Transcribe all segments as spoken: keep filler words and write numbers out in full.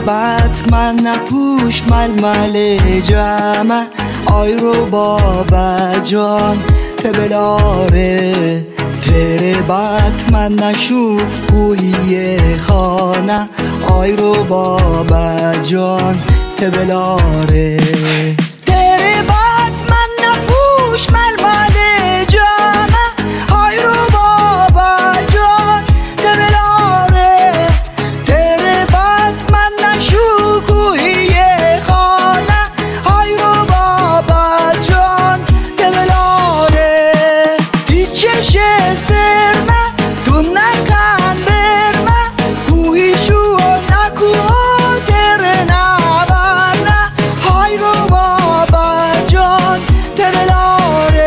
bat man napush malmale jama ay ro baba jan tebelare tere bat man nashu kuhiye khana ay ro baba jan tebelare tere bat man napush malmale jama ay ro baba jan tebelare tere bat man nashu kuhiye khana ay ro baba jan tebelare iche serma tu nakan berma kuhishu naku tere navana ay ro baba jan tebelare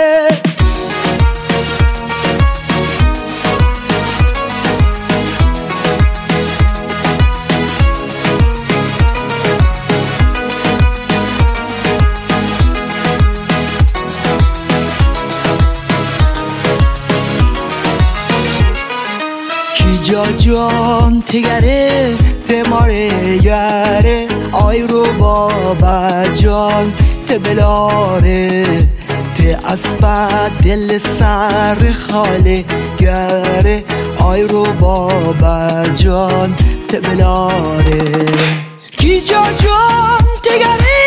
جا جان تگره تماره گره آی رو بابا جان تبلاره ته اسبا دل سر خاله گره آی رو بابا جان تبلاره کی جا جان تگره